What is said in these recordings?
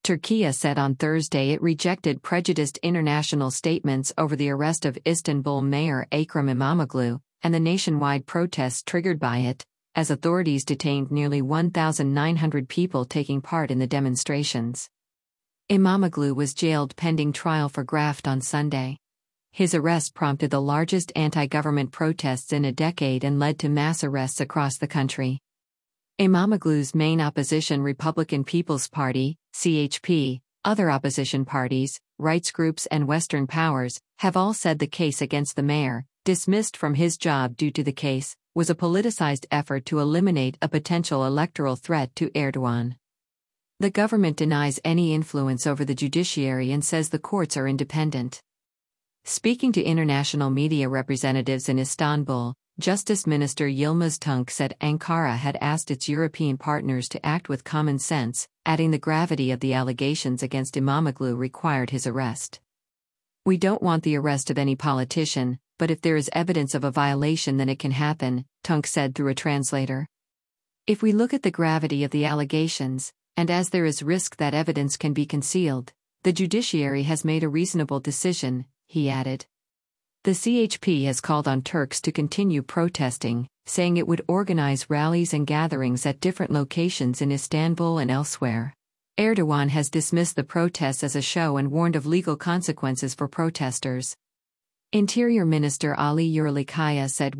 Turkey said on Thursday it rejected prejudiced international statements over the arrest of Istanbul Mayor Ekrem İmamoğlu and the nationwide protests triggered by it, as authorities detained nearly 1,900 people taking part in the demonstrations. İmamoğlu was jailed pending trial for graft on Sunday. His arrest prompted the largest anti-government protests in a decade and led to mass arrests across the country. İmamoğlu's main opposition, Republican People's Party, CHP, other opposition parties, rights groups and Western powers, have all said the case against the mayor, dismissed from his job due to the case, was a politicized effort to eliminate a potential electoral threat to Erdogan. The government denies any influence over the judiciary and says the courts are independent. Speaking to international media representatives in Istanbul, Justice Minister Yilmaz Tunç said Ankara had asked its European partners to act with common sense, adding the gravity of the allegations against İmamoğlu required his arrest. "We don't want the arrest of any politician, but if there is evidence of a violation then it can happen," Tunç said through a translator. "If we look at the gravity of the allegations, and as there is risk that evidence can be concealed, the judiciary has made a reasonable decision," he added. The CHP has called on Turks to continue protesting, saying it would organize rallies and gatherings at different locations in Istanbul and elsewhere. Erdogan has dismissed the protests as a show and warned of legal consequences for protesters. Interior Minister Ali Yerlikaya said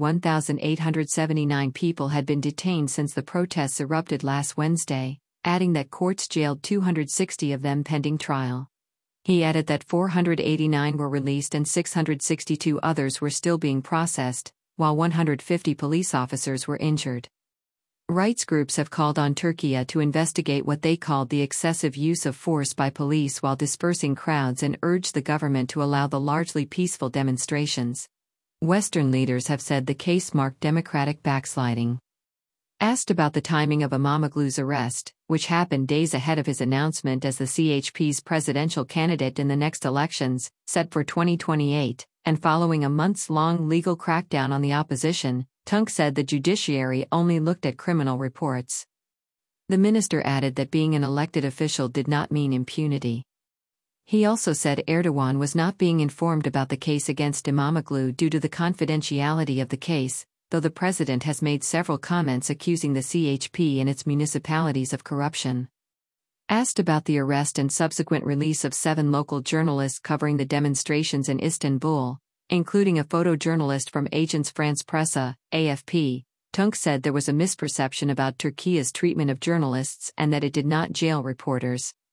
1,879 people had been detained since the protests erupted last Wednesday, adding that courts jailed 260 of them pending trial. He added that 489 were released and 662 others were still being processed, while 150 police officers were injured. Rights groups have called on Turkey to investigate what they called the excessive use of force by police while dispersing crowds and urged the government to allow the largely peaceful demonstrations. Western leaders have said the case marked democratic backsliding. Asked about the timing of İmamoğlu's arrest, which happened days ahead of his announcement as the CHP's presidential candidate in the next elections, set for 2028, and following a months-long legal crackdown on the opposition, Tunç said the judiciary only looked at criminal reports. The minister added that being an elected official did not mean impunity. He also said Erdogan was not being informed about the case against İmamoğlu due to the confidentiality of the case, though the president has made several comments accusing the CHP and its municipalities of corruption. Asked about the arrest and subsequent release of 7 local journalists covering the demonstrations in Istanbul, including a photojournalist from Agence France Presse, AFP, Tunç said there was a misperception about Turkey's treatment of journalists and that it did not jail reporters.